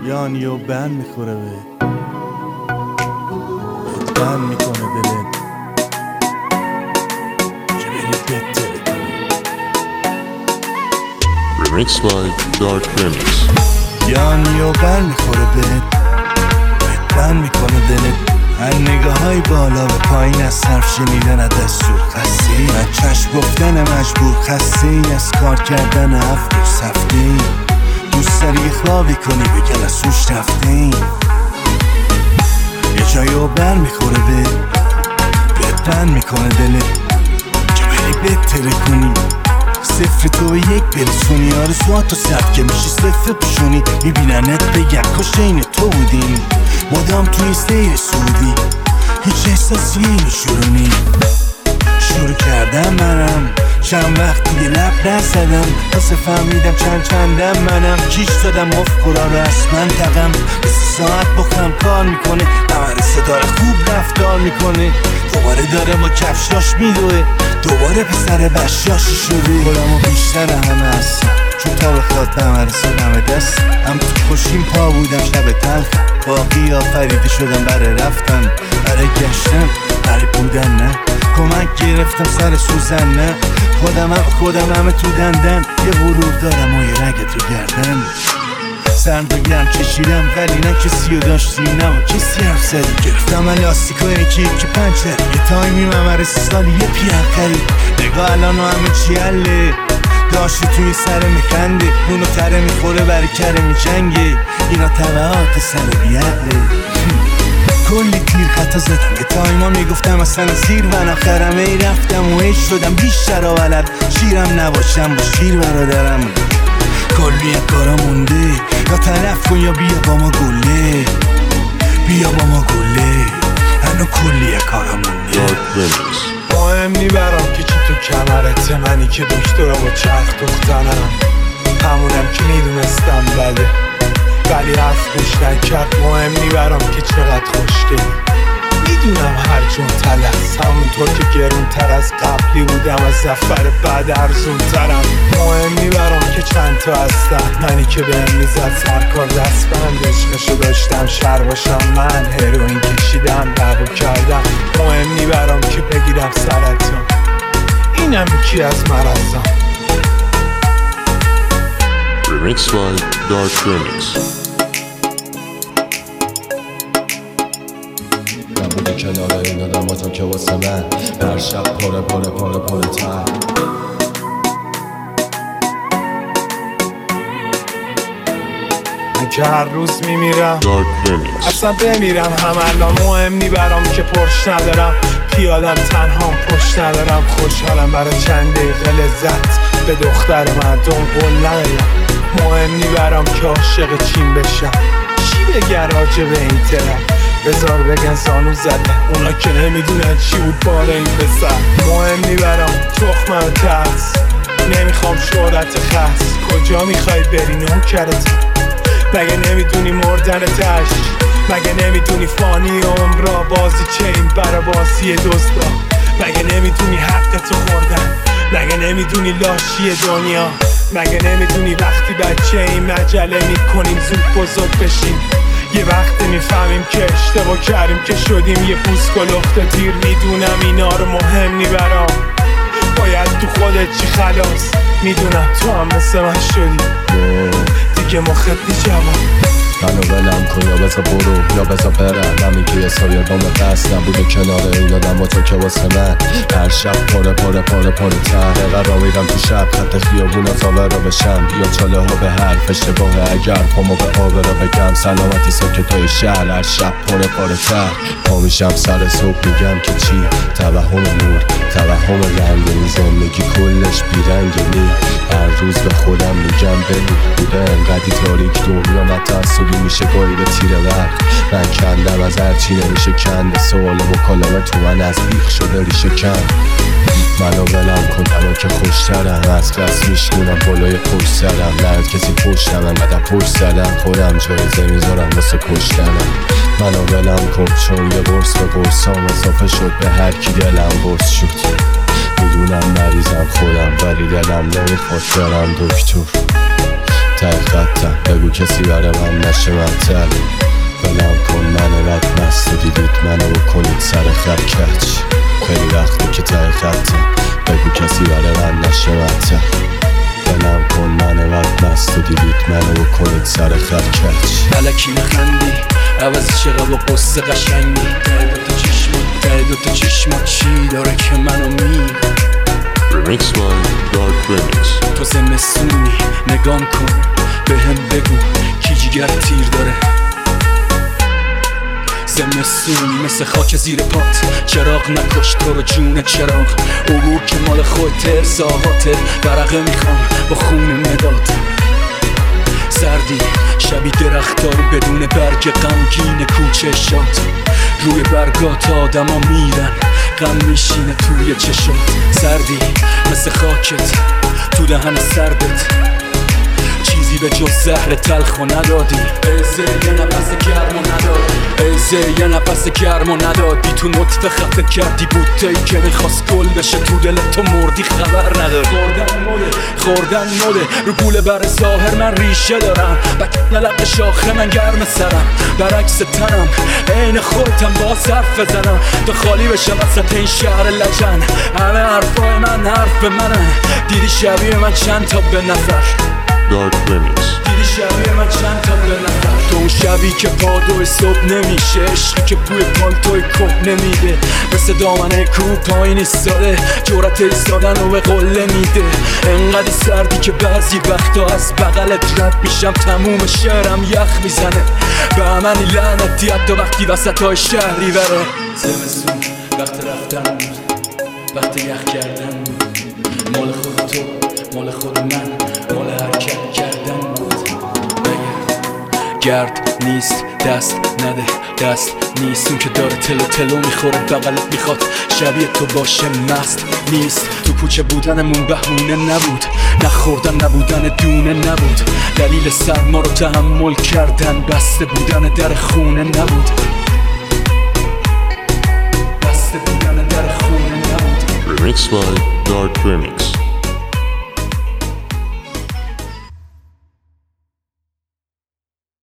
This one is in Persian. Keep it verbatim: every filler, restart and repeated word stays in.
یعنی و بند میخوره به بند میکنه دلت که بری بهتره کنی. Remix by Dark Remix. یعنی و بند میخوره به بند میکنه دلت. هر نگاه های بالا به پایین از حرف شنیدن از دستور خستی، از چشم گفتن مجبور خستی، از کار کردن هفت روز هفتی. دوست داری یه خوابی کنی بگل از سوش رفتی، یه جایی و بر میخوره به بهت بند میکنه دلت که بری بهتره کنی. صفر تو به یک برسونی، آرزوهاتو ثبت که میشی صفر پشونی. میبیننت بگن کاش این تو بودیم، مدام توی سیر سودی، هیچ احساسی اینو شروع شروع کردم منم. چند وقت دیگه لب نزدم واسه فهمیدم چند چندم منم. کیش دادم افکارا رو از منطقم، مثل ساعت بخم کار میکنه، مدرسه داره خوب رفتار میکنه. دوباره داره با کفشاش میدوه، دوباره پسر بشاشی شده. خودمو بیشتر همه هستم چون تا بخواد مدرسه دم دست هم تو خوشیم پا بودم شب تلخ. باقی آفریده شدم برای رفتن، برای گشتن، برای بودن. نه کمک گرفتم سر سوزن، نه خودم هم خودم همه تو دندن. یه غرور دارم و یه رگ تو گردن. سرم رو گرم کشیدم ولی نه کسی رو داشتی، نه با کسی حرف زدی. گرفتم الاستیکو یکی یکی پنچر، یه تایمی ممرسی سالی یه پیرم خرید. نگاه الان و همه چی حله، داشتی توی سر میخنده، اونو تره میخوره برای کره میجنگه. اینا طبعات سر بیعقله. کلی تیر خطا زدم یه تایما میگفتم اصلا زیر من آخرم. ای رفتم و ایش شدم بیشتر و ولد، شیرم نباشم با شیر برادرم. کلی کارا مونده، یا طرف کن یا بیا با ما گله، بیا با ما گله. هنو کلی کارا مونده. Dark Remix. مهم نی برام که چی تو کمرته، منی که دکترا با چرخ دختنم. همونم که میدونستم بده ولی حرف گوش نکرد. مهم نی برام که چقدر خوشگلی، میدونم هر جون تلست، همونطور که گرون تر از قبلی بودم، از زفر بعد ارزون ترم. مهم نی برام که چند تا هستم، منی که بهم میزد سرکار دست بند. عشقشو داشتم شر باشم من، هروئین کشیدم دعوا کردم. مهم نی برام که بگیرم سرطان، اینم یکی از مرزم. Remix by Dark Remix. نبوده کنار این آدم ها تو که واسه من هر شب پاره پاره پاره پاره تر. من که هر روز میمیرم Dark Remix. اصلا بمیرم هم الان. مهم نی برام که پرش ندارم، پیادم تنهام پشت ندارم. خوشحالم برای چند دقیقه لذت، به دختر مردم قول ندارم. مهم نی برام که عاشق چین بشم، چی بگن راجع به این طرف، بذار بگن زانو زده، اونا که نمیدونن چی بود باره این پسر. مهم نی برام تخمم ترس، نمیخوام شهرت خس. کجا میخوای بری نوکرت؟ مگه نمیدونی مردن تش؟ مگه نمیدونی فانی عمرا بازی چه این برا بازی دزدا؟ مگه نمیدونی حقتو خوردن؟ مگه نمیدونی لاشی دنیا؟ مگه نمیدونی وقتی بچه این مجله میکنیم زود بزرگ بشیم؟ یه وقتی میفهمیم که اشتباه کردیم که شدیم یه پوست کلفت تیر. میدونم اینا رو مهم نی برام، باید تو خودت چی خلاص. میدونم تو هم مثل من شدی دیگه مخت نی جوان. منو ولم کن یا بزا برو یا بزا برم، همین که یه سایه دام دست نبوده کنار این آدم ها تو که واسه من هر شب پاره پاره پاره پاره تر. قرار میرم تو شب خط خیابون زاوه رو بشم، یا چاله ها به حرف اشتباه اگر پامو به پاوه رو بگم. سلامتی ساکت های شهر هر شب پاره پاره تر. پا میشم سر صبح میگم که چی، توهم نور توهم رنگ این زندگی کلش بیرنگی نی. هر روز به خودم میگم بلو بوده انقدی تاریک دنیا، متاسبی میشه گاهی به تیره وقت. من کندم از هرچی نمیشه کنده، سوال مکالمه تو من از بیخ شده ریشه کن. منو ولم کن اما که خوشترم، از کس میشکنم بالای پشت سرم. نه کسی پشتم انقدر پشت زدم، خودم جایزه میذارم واسه کشتنم. منو ولم کن چون یه برس به قرصام اضافه شد، به هر کی دلم برس شد. میدونم مریضم خودم ولی دلم نمیخواد برم دکتر. ته خطم بگو کسی برای من نشه منتل بلم کن من بد مست و دیدید منو کنید سر خط کچ خیلی وقتی که ته خطم بگو کسی برای من نشه منتل بلم کن من بد مست و دیدید منو کنید سر خط کچ الکی نخندی عوضی چقدر و قصه قشنگی ته دوتا چشمات ته دوتا چشمات چی داره که منو میگه Remix by Dark Remix. تو زمستونی نگام کن به هم بگو کی جیگر تیر داره زمستونی مثل خاک زیر پات چراغ نکش تو رو جون چراغ عبور که مال خودت ساعاته برقه میخوام با خون مداد سردی شبی درختار بدون برگ غمگین کوچه شاد روی برگات آدم ها میرن غم میشینه توی چشات سردی مثل خاکت تو دهن سردت چیزی به جز زهر تلخ و ندادی ایزه یه نفس گرم و ندادی ایزه یه نفس گرم و ندادی تو نطفه خفه کردی بوتهی که میخواست گل بشه تو دل تو مردی خبر نداری خوردن مده خوردن مده رو گوله بر ظاهر من ریشه دارم بک نلق شاخه من گرم سرم برعکس تنم عین خودتم با صرف بزنم تا خالی بشم وسط این شهر لجن همه حرفای من حرف منه دیدی شبیه من چند تا به نفر Dark Remix. دیدی شبیه من چند تا به نفر تو اون شبی که پادوی صبح نمیشه عشقی که بوی پالتوی کپ نمیده مثل دامنه کوه پایین ایستاده جرأت ایستادن رو به قله میده انقدر سردی که بعضی وقتا از بغلت رد میشم تموم شهرم یخ میزنه به همنی لعنتی حتی وقتی وسط های شهری بره زمستون وقت رفتن بود وقت یخ کردن بود مال خود تو مال خود من مال حرکت کردن بود بگرد گرد نیست دست نده دست نیست اون که داره تلو تلو میخوره بغلت میخواد شبیه تو باشه مست نیست تو کوچه بودنمون بهونه نبود نخوردن نبودن دونه نبود دلیل سرما رو تحمل کردن بسته بودن در خونه نبود بسته بودن در خونه نبود Remix by Dark Remix.